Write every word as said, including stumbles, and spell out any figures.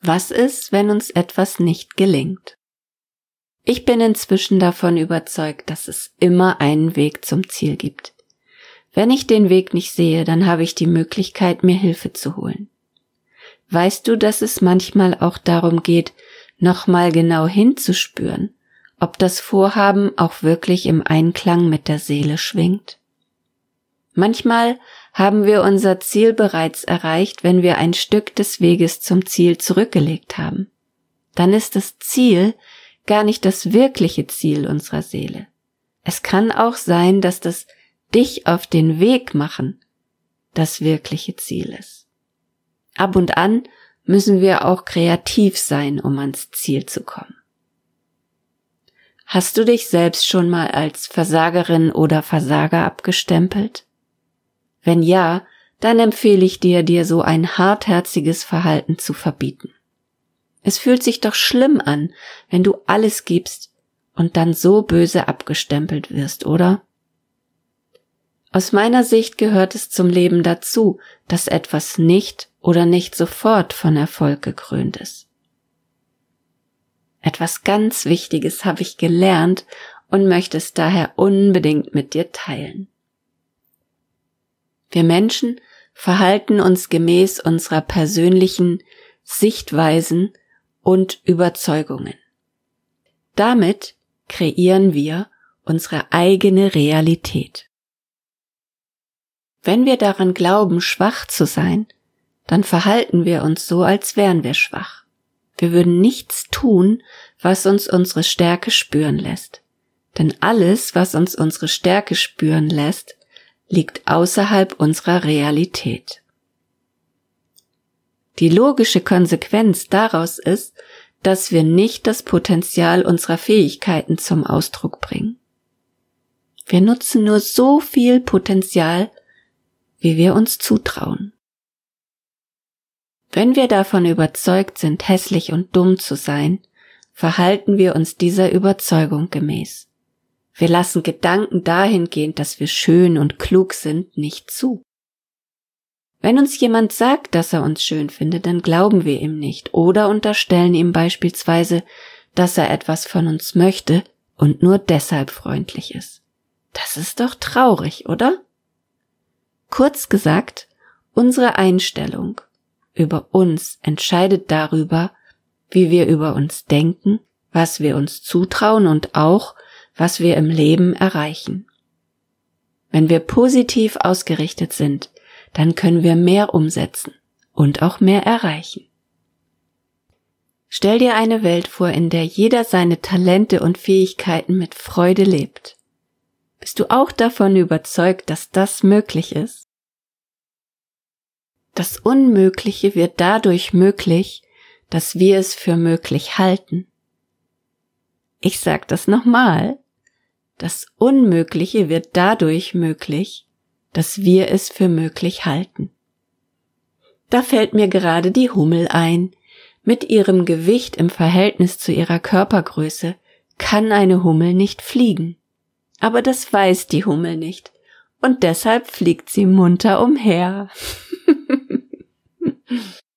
Was ist, wenn uns etwas nicht gelingt? Ich bin inzwischen davon überzeugt, dass es immer einen Weg zum Ziel gibt. Wenn ich den Weg nicht sehe, dann habe ich die Möglichkeit, mir Hilfe zu holen. Weißt du, dass es manchmal auch darum geht, nochmal genau hinzuspüren, ob das Vorhaben auch wirklich im Einklang mit der Seele schwingt? Manchmal haben wir unser Ziel bereits erreicht, wenn wir ein Stück des Weges zum Ziel zurückgelegt haben. Dann ist das Ziel gar nicht das wirkliche Ziel unserer Seele. Es kann auch sein, dass das dich auf den Weg machen das wirkliche Ziel ist. Ab und an müssen wir auch kreativ sein, um ans Ziel zu kommen. Hast du dich selbst schon mal als Versagerin oder Versager abgestempelt? Wenn ja, dann empfehle ich dir, dir so ein hartherziges Verhalten zu verbieten. Es fühlt sich doch schlimm an, wenn du alles gibst und dann so böse abgestempelt wirst, oder? Aus meiner Sicht gehört es zum Leben dazu, dass etwas nicht oder nicht sofort von Erfolg gekrönt ist. Etwas ganz Wichtiges habe ich gelernt und möchte es daher unbedingt mit dir teilen. Wir Menschen verhalten uns gemäß unserer persönlichen Sichtweisen und Überzeugungen. Damit kreieren wir unsere eigene Realität. Wenn wir daran glauben, schwach zu sein, dann verhalten wir uns so, als wären wir schwach. Wir würden nichts tun, was uns unsere Stärke spüren lässt. Denn alles, was uns unsere Stärke spüren lässt, liegt außerhalb unserer Realität. Die logische Konsequenz daraus ist, dass wir nicht das Potenzial unserer Fähigkeiten zum Ausdruck bringen. Wir nutzen nur so viel Potenzial, wie wir uns zutrauen. Wenn wir davon überzeugt sind, hässlich und dumm zu sein, verhalten wir uns dieser Überzeugung gemäß. Wir lassen Gedanken dahingehend, dass wir schön und klug sind, nicht zu. Wenn uns jemand sagt, dass er uns schön findet, dann glauben wir ihm nicht oder unterstellen ihm beispielsweise, dass er etwas von uns möchte und nur deshalb freundlich ist. Das ist doch traurig, oder? Kurz gesagt, unsere Einstellung über uns entscheidet darüber, wie wir über uns denken, was wir uns zutrauen und auch, was wir im Leben erreichen. Wenn wir positiv ausgerichtet sind, dann können wir mehr umsetzen und auch mehr erreichen. Stell dir eine Welt vor, in der jeder seine Talente und Fähigkeiten mit Freude lebt. Bist du auch davon überzeugt, dass das möglich ist? Das Unmögliche wird dadurch möglich, dass wir es für möglich halten. Ich sag das nochmal. Das Unmögliche wird dadurch möglich, dass wir es für möglich halten. Da fällt mir gerade die Hummel ein. Mit ihrem Gewicht im Verhältnis zu ihrer Körpergröße kann eine Hummel nicht fliegen. Aber das weiß die Hummel nicht und deshalb fliegt sie munter umher.